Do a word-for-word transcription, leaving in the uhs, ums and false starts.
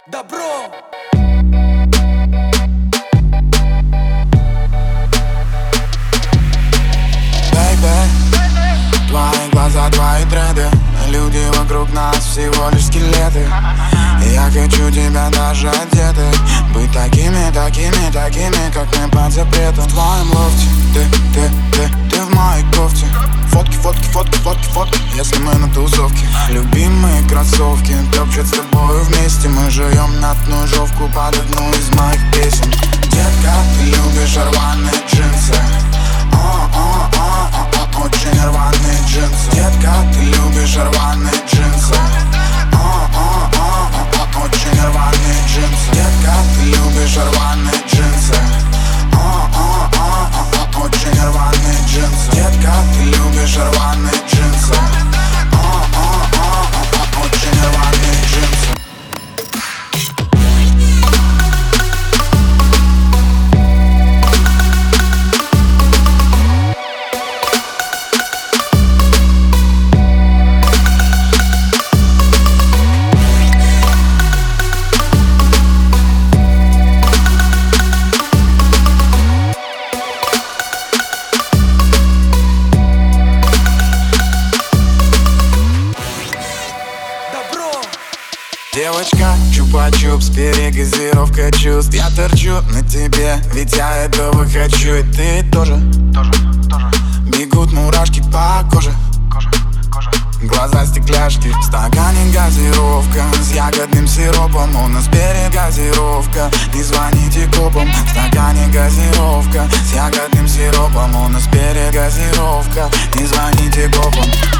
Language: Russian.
Добро! Твои глаза, твои треды, люди вокруг нас всего лишь скелеты. И я хочу тебя даже одетой, быть такими, такими, такими, как мы под запретом. В твоем лофте, ты, ты, ты, ты в моей кофте. Фотки, фотки, фотки, фотки, фотки, если мы на тусовке. Любимые кроссовки топчут с тобою вместе. Мы живем на ножовку под одну из моих песен. Детка, ты любишь рваные джинсы. О-о-о-о-о, очень рваные джинсы. Детка, ты любишь рваные джинсы. О-о-о-о-о, очень рваные джинсы. Детка, ты любишь рваные джинсы. О-о-о-о-о, очень рваные джинсы. Детка, ты любишь рваные джинсы. О-о-о-о-о, очень рваные джинсы. Девочка, чупа-чупс, перегазировка чувств. Я торчу на тебе, ведь я этого хочу. И ты тоже, тоже, тоже. Бегут мурашки по коже, кожа, кожа. Глаза стекляшки, в стакане газировка с ягодным сиропом. У нас перегазировка, не звоните копам. В стакане газировка с ягодным сиропом. У нас перегазировка, не звоните копам.